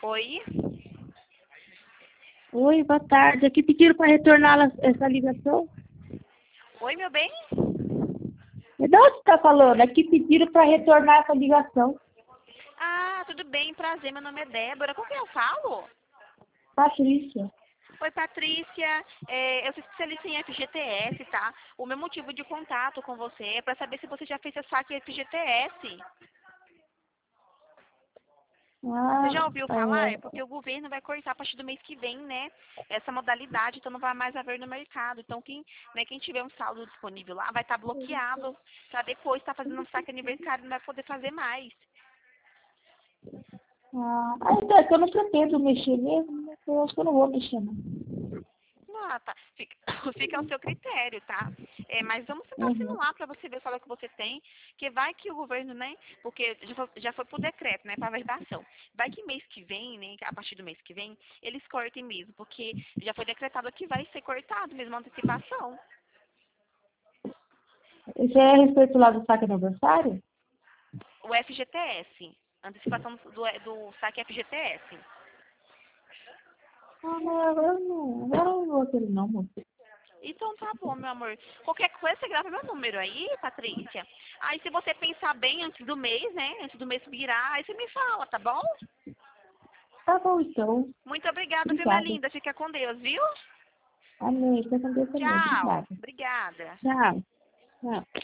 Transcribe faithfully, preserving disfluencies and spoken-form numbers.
Oi? Oi, boa tarde. Aqui pediram para retornar la- essa ligação. Oi, meu bem? E de onde você está falando? Aqui pediram para retornar essa ligação. Ah, tudo bem, prazer, meu nome é Débora. Com quem eu falo? Patrícia. Oi, Patrícia. É, eu sou especialista em F G T S, tá? O meu motivo de contato com você é para saber se você já fez esse saque F G T S. Você já Ah, ouviu falar? É é, porque o governo vai cortar a partir do mês que vem, né? Essa modalidade, então não vai mais haver no mercado. Então quem, né, quem tiver um saldo disponível lá vai estar bloqueado para depois estar fazendo um saque aniversário e não vai poder fazer mais. ah, ah, então, é que eu não pretendo mexer mesmo, né? Eu acho que eu não vou mexer, não. Ah, tá. Fica, fica ao seu critério, tá? É, mas vamos tentar Uhum. simular para você ver qual é que você tem, que vai que o governo, né? Porque já foi, já foi por decreto, né? Para vedação. Vai que mês que vem, né? A partir do mês que vem, eles cortem mesmo, porque já foi decretado que vai ser cortado mesmo a antecipação. Isso é a respeito lá do saque aniversário? O F G T S, antecipação do, do saque F G T S. Ah, não, agora eu não, agora eu não vou querer não, moço. Então tá bom, meu amor. Qualquer coisa, você grava meu número aí, Patrícia. Aí se você pensar bem antes do mês, né? Antes do mês virar, aí você me fala, tá bom? Tá bom, então. Muito obrigada, viu, minha Obrigada. linda? Fica com Deus, viu? Amém. Fica com Deus também. Tchau. Obrigada. Obrigada. Tchau. Tchau.